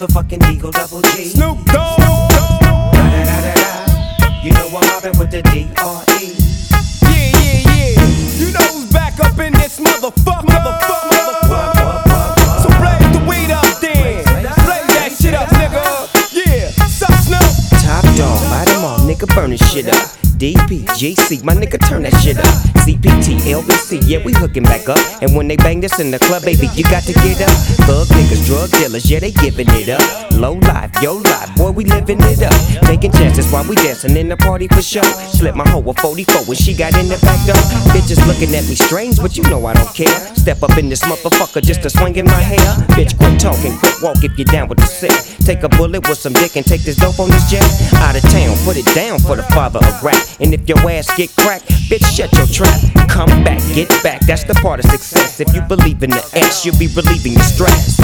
motherfucking Eagle Double G. Snoop Dogg. You know I'm mobbing with the D.R.E. Yeah. You know who's back up in this motherfucker. So blaze the weed up then. Blaze that shit up, nigga. Yeah, sup, Snoop? Top dog, bite them all, nigga, burn this shit up. DPGC, my nigga, turn that shit up. CPT, LBC, yeah, we hooking back up. And when they bang this in the club, baby, you got to get up. Thug niggas, drug dealers, yeah, they giving it up. Low life, yo life, boy, we living it up. Taking chances while we dancing in the party for sure. Slip my hoe a 44 when she got in the back door. Bitches looking at me strange, but you know I don't care. Step up in this motherfucker just to swing in my hair. Bitch, quit talking, quit walk if you're down with the sick. Take a bullet with some dick and take this dope on this jet. Out of town, put it down for the father of rap. And if your ass get cracked, bitch, shut your trap. Come back, get back, that's the part of success. If you believe in the S, you'll be relieving your stress.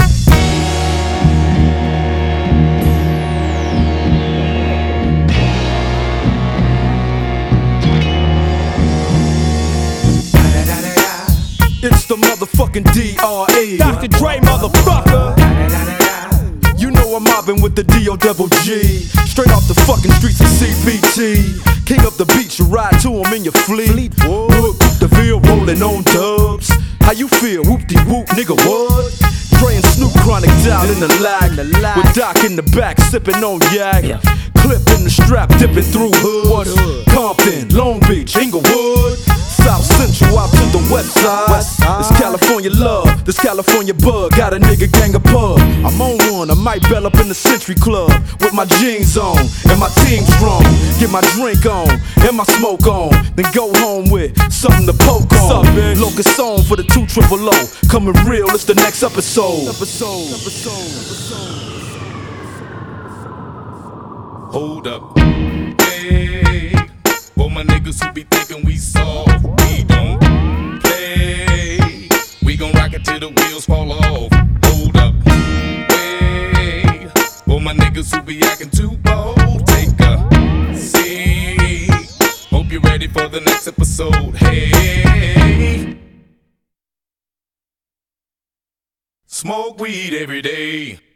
It's the motherfucking D.R.E. Dr. Dre, motherfucker. You know I'm mobbing with the D.O.G. Straight off the fucking streets of CPT. King of the beach, you ride to him in your fleet. Whoop, the Ville rolling on dubs. How you feel? Whoop-de-whoop, nigga, what? Dre and Snoop Chronic down in the lag. With Doc in the back, sipping on yak. Clip in the strap, dipping through hood. Compton, Long Beach, Inglewood. South Central out to the west side. This California love, this California bug. Got a nigga gang of pub. I'm on one, I might bell up in the Century Club with my jeans on and my team strong. Get my drink on and my smoke on, then go home with something to poke on. Locust song for the 200. Coming real, it's the next episode. Hold up, hey, for my niggas who be thinking we soft, we don't play. We gon' rock it till the wheels fall off. Hold up, hey, for my niggas who be acting too bold, take a seat. Hope you're ready for the next episode. Hey, smoke weed every day.